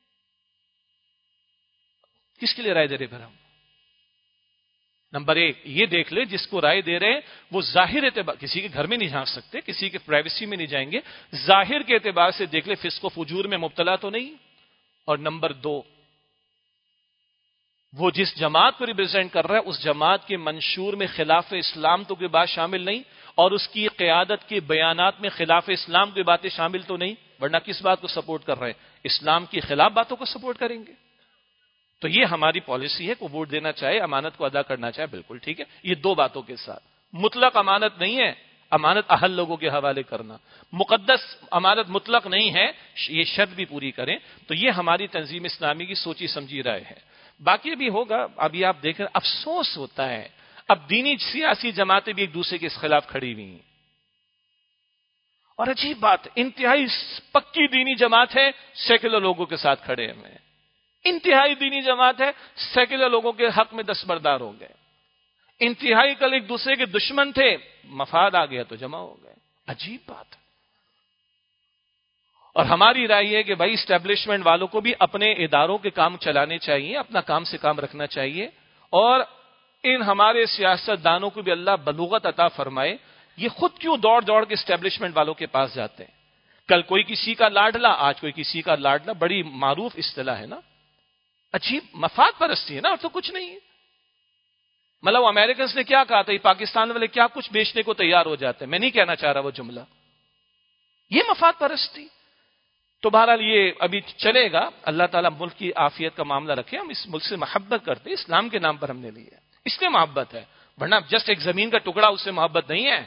کس کے لیے رائے دے رہے پھر ہم؟ نمبر ایک یہ دیکھ لے جس کو رائے دے رہے ہیں وہ ظاہر اعتبار, کسی کے گھر میں نہیں جھانک سکتے, کسی کے پرائیویسی میں نہیں جائیں گے, ظاہر کے اعتبار سے دیکھ لے فسق و فجور میں مبتلا تو نہیں. اور نمبر دو, وہ جس جماعت کو ریپرزینٹ کر رہا ہے اس جماعت کے منشور میں خلاف اسلام تو کوئی بات شامل نہیں, اور اس کی قیادت کے بیانات میں خلاف اسلام کی باتیں شامل تو نہیں, ورنہ کس بات کو سپورٹ کر رہے ہیں؟ اسلام کی خلاف باتوں کو سپورٹ کریں گے؟ تو یہ ہماری پالیسی ہے کہ ووٹ دینا چاہے، امانت کو ادا کرنا چاہے، بالکل ٹھیک ہے، یہ دو باتوں کے ساتھ۔ مطلق امانت نہیں ہے امانت اہل لوگوں کے حوالے کرنا، مقدس امانت مطلق نہیں ہے، یہ شرط بھی پوری کریں۔ تو یہ ہماری تنظیم اسلامی کی سوچی سمجھی رائے ہے۔ باقی بھی ہوگا، ابھی آپ دیکھ رہے ہیں، افسوس ہوتا ہے اب دینی سیاسی جماعتیں بھی ایک دوسرے کے خلاف کھڑی ہوئی ہیں، اور عجیب بات، انتہائی پکی دینی جماعت ہے، سیکولر لوگوں کے ساتھ کھڑے ہیں، انتہائی دینی جماعت ہے، سیکولر لوگوں کے حق میں دستبردار ہو گئے، انتہائی کل ایک دوسرے کے دشمن تھے، مفاد آ گیا تو جمع ہو گئے، عجیب بات۔ اور ہماری رائے ہے کہ بھائی اسٹیبلشمنٹ والوں کو بھی اپنے اداروں کے کام چلانے چاہیے، اپنا کام سے کام رکھنا چاہیے، اور ان ہمارے سیاست دانوں کو بھی اللہ بلوغت عطا فرمائے، یہ خود کیوں دوڑ دوڑ کے اسٹیبلشمنٹ والوں کے پاس جاتے ہیں؟ کل کوئی کسی کا لاڈلا، آج کوئی کسی کا لاڈلا، بڑی معروف اصطلاح ہے نا، عجیب مفاد پرستی ہے نا، اور تو کچھ نہیں ہے۔ مطلب امریکنز نے کیا کہا تھا، یہ پاکستان والے کیا کچھ بیچنے کو تیار ہو جاتے ہیں، میں نہیں کہنا چاہ رہا وہ جملہ، یہ مفاد پرستی۔ تو بہرحال یہ ابھی چلے گا، اللہ تعالیٰ ملک کی عافیت کا معاملہ رکھے، ہم اس ملک سے محبت کرتے ہیں، اسلام کے نام پر ہم نے لیا، اس لیے محبت ہے، ورنہ جسٹ ایک زمین کا ٹکڑا اس سے محبت نہیں ہے،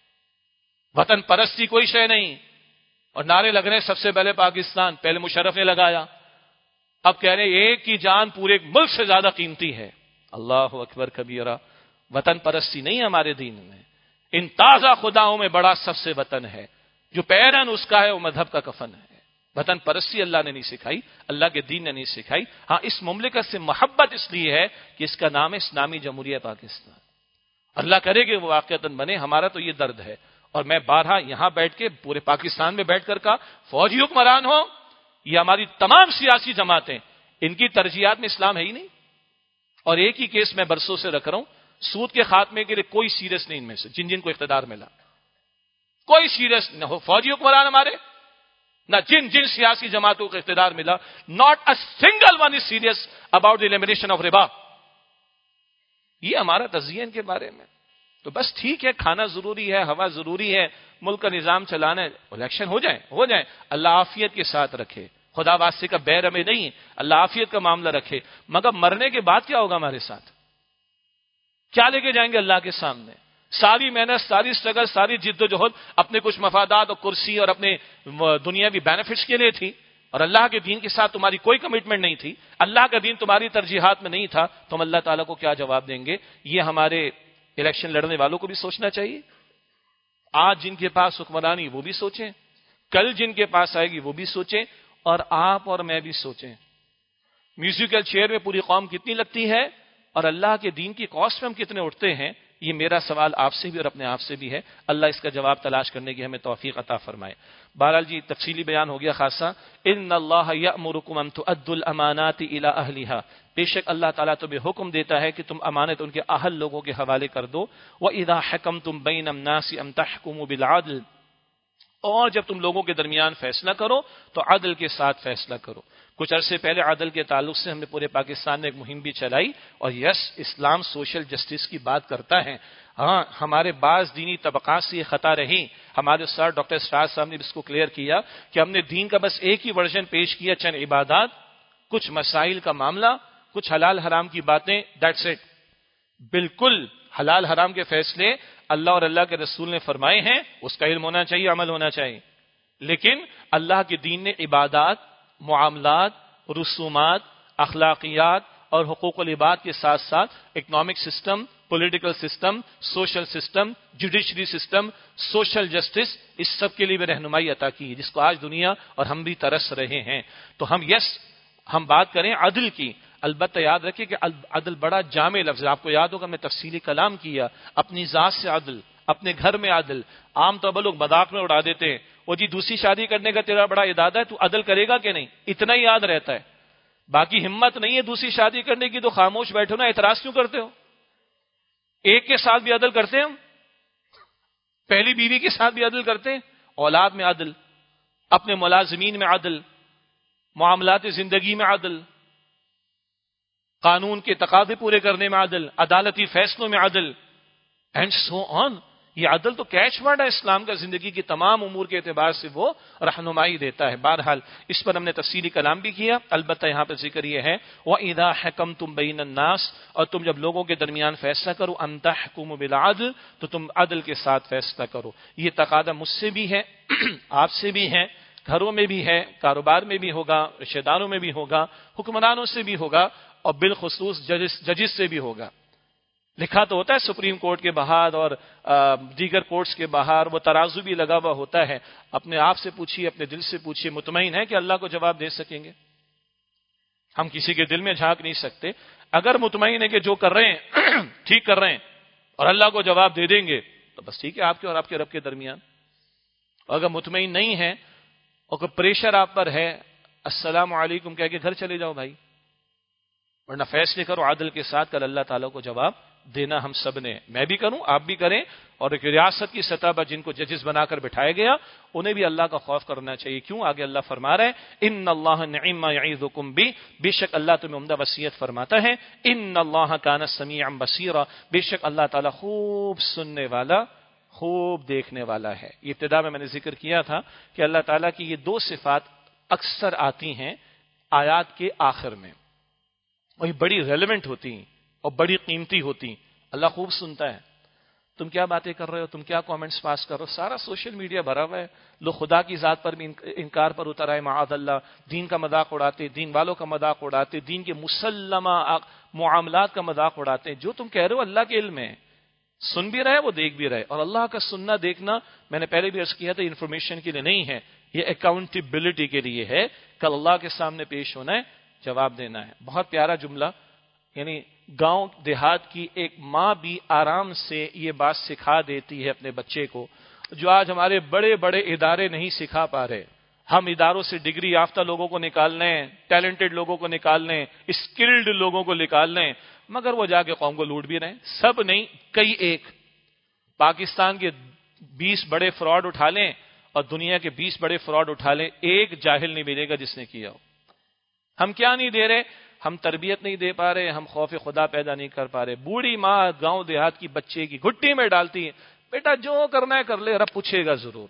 وطن پرستی کوئی شے نہیں۔ اور نعرے لگ رہے ہیں سب سے پہلے پاکستان، پہلے مشرف نے لگایا، اب کہہ رہے ہیں ایک کی جان پورے ملک سے زیادہ قیمتی ہے، اللہ اکبر کبیرہ۔ وطن پرستی نہیں ہے ہمارے دین میں، ان تازہ خداؤں میں بڑا سب سے وطن ہے، جو پیرن اس کا ہے وہ مذہب کا کفن ہے۔ وطن پرستی اللہ نے نہیں سکھائی، اللہ کے دین نے نہیں سکھائی۔ ہاں اس مملکت سے محبت اس لیے ہے کہ اس کا نام ہے اسلامی جمہوریہ پاکستان، اللہ کرے کہ وہ واقعتاً بنے، ہمارا تو یہ درد ہے۔ اور میں بارہا یہاں بیٹھ کے پورے پاکستان میں بیٹھ کر کا فوجی حکمران ہو، یہ ہماری تمام سیاسی جماعتیں، ان کی ترجیحات میں اسلام ہے ہی نہیں۔ اور ایک ہی کیس میں برسوں سے رکھ رہا ہوں، سود کے خاتمے کے لیے کوئی سیریس نہیں ان میں سے، جن جن کو اقتدار ملا کوئی سیریس نہ ہو، فوجی حکمران ہمارے، نہ جن جن سیاسی جماعتوں کو اقتدار ملا، not a single one is serious about the elimination of ربا۔ یہ ہمارا تزیین کے بارے میں۔ تو بس ٹھیک ہے، کھانا ضروری ہے، ہوا ضروری ہے، ملک کا نظام چلانا ہے، الیکشن ہو جائیں ہو جائیں اللہ عافیت کے ساتھ رکھے، خدا واسطے کا بیر ہمیں نہیں، اللہ عافیت کا معاملہ رکھے۔ مگر مرنے کے بعد کیا ہوگا ہمارے ساتھ؟ کیا لے کے جائیں گے اللہ کے سامنے؟ ساری محنت، ساری اسٹرگل، ساری جد و جہد اپنے کچھ مفادات اور کرسی اور اپنے دنیاوی بینیفٹس کے لیے تھی، اور اللہ کے دین کے ساتھ تمہاری کوئی کمٹمنٹ نہیں تھی، اللہ کا دین تمہاری ترجیحات میں نہیں تھا، تو ہم اللہ تعالیٰ کو کیا جواب دیں گے؟ یہ ہمارے الیکشن لڑنے والوں کو بھی سوچنا چاہیے۔ آج جن کے پاس حکمرانی وہ بھی سوچیں، کل جن کے پاس آئے گی وہ بھی سوچیں، اور آپ اور میں بھی سوچیں۔ میوزیکل چیئر میں پوری قوم کتنی لگتی ہے، اور اللہ کے دین کی کاسٹ میں ہم کتنے اٹھتے ہیں؟ یہ میرا سوال آپ سے بھی اور اپنے آپ سے بھی ہے، اللہ اس کا جواب تلاش کرنے کی ہمیں توفیق عطا فرمائے۔ بہرحال جی تفصیلی بیان ہو گیا خاصا۔ ان اللہ یأمرکم ان تؤدوا الامانات الی اہلھا، بے شک اللہ تعالیٰ تمہیں حکم دیتا ہے کہ تم امانت ان کے اہل لوگوں کے حوالے کر دو۔ وَإِذَا حَكَمْتُمْ بَيْنَ النَّاسِ أَن تَحْكُمُوا بِالْعَدْلِ، اور جب تم لوگوں کے درمیان فیصلہ کرو تو عدل کے ساتھ فیصلہ کرو۔ کچھ عرصے پہلے عدل کے تعلق سے ہم نے پورے پاکستان میں ایک مہم بھی چلائی، اور یس اسلام سوشل جسٹس کی بات کرتا ہے۔ ہاں ہمارے بعض دینی طبقات سے یہ خطا رہی، ہمارے استاد ڈاکٹر سراج صاحب نے اس کو کلیئر کیا کہ ہم نے دین کا بس ایک ہی ورژن پیش کیا، چند عبادات، کچھ مسائل کا معاملہ، کچھ حلال حرام کی باتیں، دیٹس اٹ۔ بالکل حلال حرام کے فیصلے اللہ اور اللہ کے رسول نے فرمائے ہیں، اس کا علم ہونا چاہیے، عمل ہونا چاہیے، لیکن اللہ کے دین نے عبادات، معاملات، رسومات، اخلاقیات اور حقوق العباد کے ساتھ ساتھ economic system, political system, social system, judiciary system, social justice, اس سب کے لیے بھی رہنمائی عطا کی ہے، جس کو آج دنیا اور ہم بھی ترس رہے ہیں۔ تو ہم یس ہم بات کریں عدل کی، البتہ یاد رکھیں کہ عدل بڑا جامع لفظ ہے، آپ کو یاد ہوگا میں تفصیلی کلام کیا، اپنی ذات سے عدل، اپنے گھر میں عدل۔ عام طور پر لوگ مذاق میں اڑا دیتے ہیں، وہ جی دوسری شادی کرنے کا تیرا بڑا ارادہ ہے، تو عدل کرے گا کہ نہیں؟ اتنا ہی یاد رہتا ہے، باقی ہمت نہیں ہے دوسری شادی کرنے کی، تو خاموش بیٹھو نا، اعتراض کیوں کرتے ہو؟ ایک کے ساتھ بھی عدل کرتے ہیں ہم، پہلی بیوی کے ساتھ بھی عدل کرتے ہیں، اولاد میں عدل، اپنے ملازمین میں عدل، معاملات زندگی میں عدل، قانون کے تقاضے پورے کرنے میں عدل، عدالتی فیصلوں میں عدل، اینڈ سو آن۔ یہ عدل تو کیچ ورڈ ہے اسلام کا، زندگی کی تمام امور کے اعتبار سے وہ رہنمائی دیتا ہے۔ بہرحال اس پر ہم نے تفصیلی کلام بھی کیا، البتہ یہاں پر ذکر یہ ہے وَإِذَا حَكَمْتُمْ بَيْنَ النَّاسِ، اور تم جب لوگوں کے درمیان فیصلہ کرو، أَن تَحْكُمُوا بِالْعَدْلِ، تو تم عدل کے ساتھ فیصلہ کرو۔ یہ تقاضا مجھ سے بھی ہے، آپ سے بھی ہے، گھروں میں بھی ہے، کاروبار میں بھی ہوگا، رشتہ داروں میں بھی ہوگا، حکمرانوں سے بھی ہوگا، اور بالخصوص ججز سے بھی ہوگا۔ لکھا تو ہوتا ہے سپریم کورٹ کے باہر اور دیگر کورٹس کے باہر، وہ ترازو بھی لگا ہوا ہوتا ہے۔ اپنے آپ سے پوچھیے، اپنے دل سے پوچھیے، مطمئن ہے کہ اللہ کو جواب دے سکیں گے؟ ہم کسی کے دل میں جھانک نہیں سکتے۔ اگر مطمئن ہے کہ جو کر رہے ہیں ٹھیک کر رہے ہیں اور اللہ کو جواب دے دیں گے تو بس ٹھیک ہے، آپ کے اور آپ کے رب کے درمیان۔ اگر مطمئن نہیں ہے اور کوئی پریشر آپ پر ہے، السلام علیکم کہہ کے گھر چلے جاؤ بھائی، ورنہ فیصلے کرو عدل کے ساتھ، کل اللہ تعالیٰ کو جواب دینا ہم سب نے، میں بھی کروں، آپ بھی کریں، اور ایک ریاست کی سطح پر جن کو ججز بنا کر بٹھایا گیا انہیں بھی اللہ کا خوف کرنا چاہیے۔ کیوں؟ آگے اللہ فرما رہے ہیں ان اللہ نعم ما یعظکم بہ، بے شک اللہ تمہیں عمدہ وصیت فرماتا ہے، ان اللہ کان سمیعا بصیرا، بے شک اللہ تعالیٰ خوب سننے والا، خوب دیکھنے والا ہے۔ یہ ابتدا میں میں نے ذکر کیا تھا کہ اللہ تعالیٰ کی یہ دو صفات اکثر آتی ہیں آیات کے آخر میں، اور یہ بڑی ریلیونٹ ہوتی ہیں اور بڑی قیمتی ہوتی۔ اللہ خوب سنتا ہے، تم کیا باتیں کر رہے ہو، تم کیا کامنٹس پاس کر رہے ہو، سارا سوشل میڈیا بھرا ہوا ہے، لوگ خدا کی ذات پر بھی انکار پر اتر آئے، معاذ اللہ، دین کا مذاق اڑاتے، دین والوں کا مذاق اڑاتے، دین کے مسلمہ معاملات کا مذاق اڑاتے۔ جو تم کہہ رہے ہو اللہ کے علم ہے، سن بھی رہے وہ دیکھ بھی رہے، اور اللہ کا سننا دیکھنا میں نے پہلے بھی عرض کیا تھا، انفارمیشن کے لیے نہیں ہے، یہ اکاؤنٹیبلٹی کے لیے ہے، کل اللہ کے سامنے پیش ہونا ہے، جواب دینا ہے۔ بہت پیارا جملہ، یعنی گاؤں دیہات کی ایک ماں بھی آرام سے یہ بات سکھا دیتی ہے اپنے بچے کو، جو آج ہمارے بڑے بڑے ادارے نہیں سکھا پا رہے۔ ہم اداروں سے ڈگری یافتہ لوگوں کو نکال لیں، ٹیلنٹڈ لوگوں کو نکال لیں، اسکلڈ لوگوں کو نکال لیں، مگر وہ جا کے قوم کو لوٹ بھی رہے ہیں۔ سب نہیں، کئی ایک۔ پاکستان کے بیس بڑے فراڈ اٹھا لیں اور دنیا کے بیس بڑے فراڈ اٹھا لیں، ایک جاہل نہیں ملے گا جس نے کیا ہو۔ ہم کیا نہیں دے رہے؟ ہم تربیت نہیں دے پا رہے، ہم خوف خدا پیدا نہیں کر پا رہے۔ بوڑھی ماں گاؤں دیہات کی بچے کی گھٹی میں ڈالتی ہے، بیٹا جو کرنا ہے کر لے، رب پوچھے گا ضرور،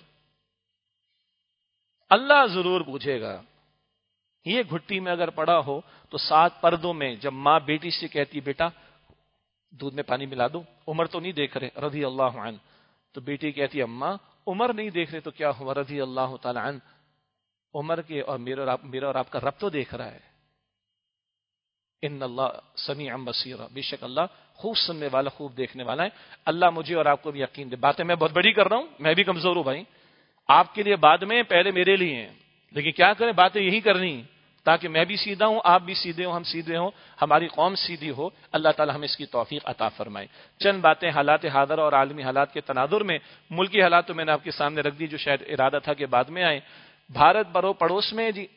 اللہ ضرور پوچھے گا۔ یہ گھٹی میں اگر پڑا ہو تو سات پردوں میں جب ماں بیٹی سے کہتی بیٹا دودھ میں پانی ملا دو، عمر تو نہیں دیکھ رہے رضی اللہ عنہ، تو بیٹی کہتی اماں عمر نہیں دیکھ رہے تو کیا ہوا رضی اللہ تعالی عنہ، عمر کے اور میرا اور آپ کا رب تو دیکھ رہا ہے۔ ان اللہ سمیع بصیر، بے شک اللہ خوب سننے والا، خوب دیکھنے والا ہے۔ اللہ مجھے اور آپ کو بھی یقین دے۔ باتیں میں بہت بڑی کر رہا ہوں، میں بھی کمزور ہوں بھائی، آپ کے لیے بعد میں، پہلے میرے لیے ہیں، لیکن کیا کریں، باتیں یہی کرنی تاکہ میں بھی سیدھا ہوں، آپ بھی سیدھے ہوں، ہم سیدھے ہوں، ہماری قوم سیدھی ہو۔ اللہ تعالی ہمیں اس کی توفیق عطا فرمائے۔ چند باتیں حالات حاضر اور عالمی حالات کے تناظر میں، ملکی حالات تو میں نے آپ کے سامنے رکھ دی جو شاید ارادہ تھا کہ بعد میں آئے۔ بھارت برو پڑوس میں جی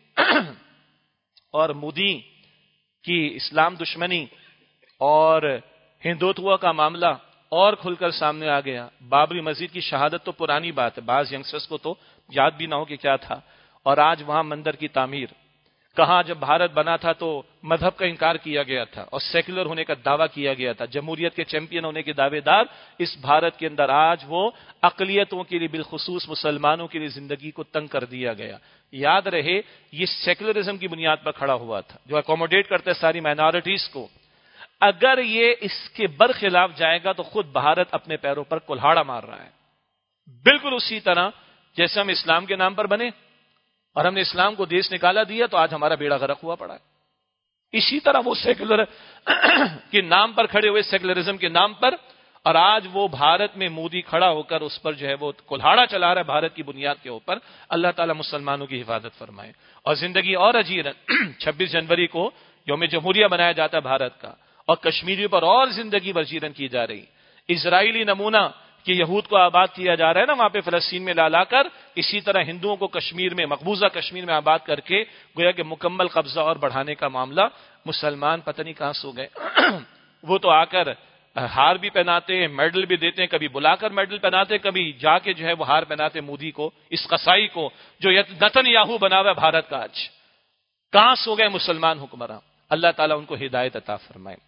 اور مودی کی اسلام دشمنی اور ہندوتوا کا معاملہ اور کھل کر سامنے آ گیا۔ بابری مسجد کی شہادت تو پرانی بات ہے، بعض ینگسٹرز کو تو یاد بھی نہ ہو کہ کیا تھا، اور آج وہاں مندر کی تعمیر۔ کہاں جب بھارت بنا تھا تو مذہب کا انکار کیا گیا تھا اور سیکولر ہونے کا دعویٰ کیا گیا تھا، جمہوریت کے چیمپئن ہونے کے دعوے دار اس بھارت کے اندر آج وہ اقلیتوں کے لیے، بالخصوص مسلمانوں کے لیے زندگی کو تنگ کر دیا گیا۔ یاد رہے یہ سیکولرزم کی بنیاد پر کھڑا ہوا تھا جو اکوموڈیٹ کرتا ہے ساری مائنارٹیز کو۔ اگر یہ اس کے برخلاف جائے گا تو خود بھارت اپنے پیروں پر کلہاڑا مار رہا ہے، بالکل اسی طرح جیسے ہم اسلام کے نام پر بنے اور ہم نے اسلام کو دیش نکالا دیا تو آج ہمارا بیڑا غرق ہوا پڑا ہے۔ اسی طرح وہ سیکولر کے نام پر کھڑے ہوئے، سیکولرزم کے نام پر، اور آج وہ بھارت میں مودی کھڑا ہو کر اس پر جو ہے وہ کلہاڑا چلا رہا ہے بھارت کی بنیاد کے اوپر۔ اللہ تعالیٰ مسلمانوں کی حفاظت فرمائے۔ اور زندگی اور عجیب، چھبیس جنوری کو یوم جمہوریہ بنایا جاتا ہے بھارت کا، اور کشمیری پر اور زندگی وزیرن کی جا رہی۔ اسرائیلی نمونہ کہ یہود کو آباد کیا جا رہا ہے نا وہاں پہ فلسطین میں لا لا کر، اسی طرح ہندوؤں کو کشمیر میں، مقبوضہ کشمیر میں آباد کر کے گویا کہ مکمل قبضہ اور بڑھانے کا معاملہ۔ مسلمان پتہ نہیں کہاں سو گئے، وہ تو آ کر ہار بھی پہناتے ہیں، میڈل بھی دیتے ہیں، کبھی بلا کر میڈل پہناتے، کبھی جا کے جو ہے وہ ہار پہناتے مودی کو، اس قصائی کو جو نتن یاہو بنا ہوا ہے بھارت کا۔ آج کہاں سو گئے مسلمان حکمراں؟ اللہ تعالیٰ ان کو ہدایت عطا فرمائے۔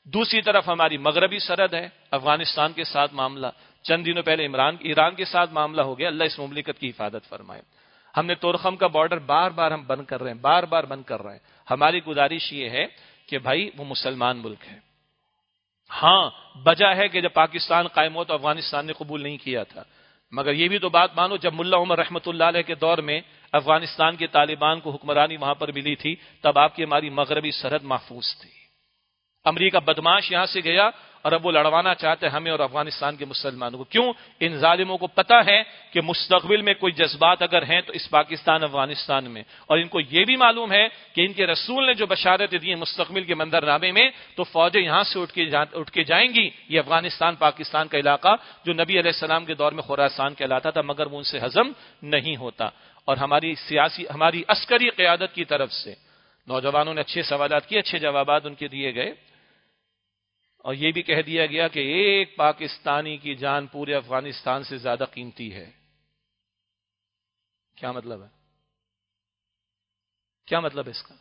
دوسری طرف ہماری مغربی سرحد ہے افغانستان کے ساتھ معاملہ، چند دنوں پہلے عمران ایران کے ساتھ معاملہ ہو گیا، اللہ اس مملکت کی حفاظت فرمائے۔ ہم نے تورخم کا بارڈر بار بار ہم بند کر رہے ہیں، بار بار بند کر رہے ہیں۔ ہماری گزارش یہ ہے کہ بھائی وہ مسلمان ملک ہے، ہاں وجہ ہے کہ جب پاکستان قائم ہوا تو افغانستان نے قبول نہیں کیا تھا، مگر یہ بھی تو بات مانو جب ملا عمر رحمۃ اللہ علیہ کے دور میں افغانستان کے طالبان کو حکمرانی وہاں پر ملی تھی، تب آپ کی ہماری مغربی سرحد محفوظ تھی۔ امریکہ بدماش یہاں سے گیا اور اب وہ لڑوانا چاہتے ہیں ہمیں اور افغانستان کے مسلمانوں کو۔ کیوں؟ ان ظالموں کو پتا ہے کہ مستقبل میں کوئی جذبات اگر ہیں تو اس پاکستان افغانستان میں، اور ان کو یہ بھی معلوم ہے کہ ان کے رسول نے جو بشارتیں دی ہیں مستقبل کے منظرنامے میں، تو فوجیں یہاں سے اٹھ کے اٹھ کے جائیں گی، یہ افغانستان پاکستان کا علاقہ جو نبی علیہ السلام کے دور میں خراسان کہلاتا تھا، مگر وہ ان سے ہضم نہیں ہوتا۔ اور ہماری سیاسی ہماری عسکری قیادت کی طرف سے نوجوانوں نے اچھے سوالات کیے، اچھے جوابات ان کے دیے گئے، اور یہ بھی کہہ دیا گیا کہ ایک پاکستانی کی جان پورے افغانستان سے زیادہ قیمتی ہے۔ کیا مطلب ہے؟ کیا مطلب ہے اس کا؟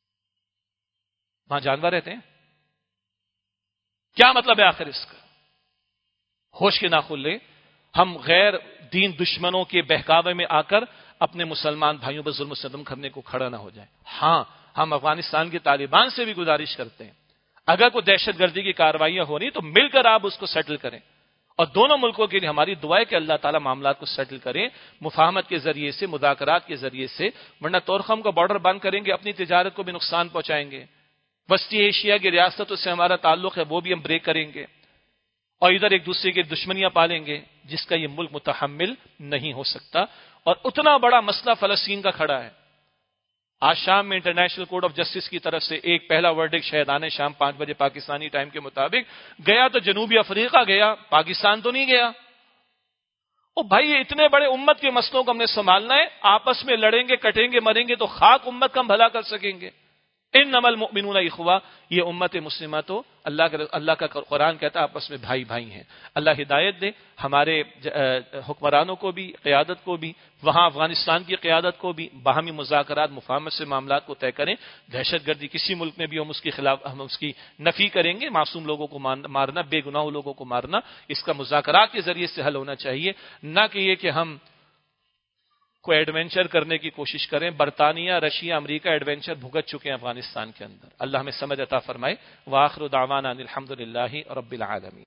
وہاں جانور رہتے ہیں؟ کیا مطلب ہے آخر اس کا؟ ہوش کے ناخن لے، ہم غیر دین دشمنوں کے بہکاوے میں آ کر اپنے مسلمان بھائیوں پر ظلم و ستم کرنے کو کھڑا نہ ہو جائیں۔ ہاں ہم افغانستان کے طالبان سے بھی گزارش کرتے ہیں، اگر کوئی دہشت گردی کی کارروائیاں ہو رہی تو مل کر آپ اس کو سیٹل کریں، اور دونوں ملکوں کے لیے ہماری دعا ہے کہ اللہ تعالیٰ معاملات کو سیٹل کریں مفاہمت کے ذریعے سے، مذاکرات کے ذریعے سے، ورنہ تورخم کا بارڈر بند کریں گے، اپنی تجارت کو بھی نقصان پہنچائیں گے، وسطی ایشیا کی ریاستوں سے ہمارا تعلق ہے وہ بھی ہم بریک کریں گے، اور ادھر ایک دوسرے کی دشمنیاں پالیں گے جس کا یہ ملک متحمل نہیں ہو سکتا۔ اور اتنا بڑا مسئلہ فلسطین کا کھڑا ہے، آج شام میں انٹرنیشنل کورٹ آف جسٹس کی طرف سے ایک پہلا ورڈک شہدانِ شام پانچ بجے پاکستانی ٹائم کے مطابق گیا، تو جنوبی افریقہ گیا، پاکستان تو نہیں گیا۔ او بھائی یہ اتنے بڑے امت کے مسئلوں کو ہم نے سنبھالنا ہے، آپس میں لڑیں گے، کٹیں گے، مریں گے تو خاک امت کا ہم بھلا کر سکیں گے۔ انما المؤمنون اخوہ، یہ امت مسلمہ تو اللہ کا اللہ کا قرآن کہتا ہے آپس میں بھائی بھائی ہیں۔ اللہ ہدایت دے ہمارے حکمرانوں کو بھی، قیادت کو بھی، وہاں افغانستان کی قیادت کو بھی، باہمی مذاکرات مفاہمت سے معاملات کو طے کریں۔ دہشت گردی کسی ملک میں بھی ہم اس کے خلاف ہم اس کی نفی کریں گے، معصوم لوگوں کو مارنا، بے گناہ لوگوں کو مارنا، اس کا مذاکرات کے ذریعے سے حل ہونا چاہیے، نہ کہ یہ کہ ہم کوئی ایڈونچر کرنے کی کوشش کریں۔ برطانیہ، رشیا، امریکہ ایڈونچر بھگت چکے ہیں افغانستان کے اندر۔ اللہ ہمیں سمجھ عطا فرمائے۔ وآخر دعوانا ان الحمد للہ رب العالمین۔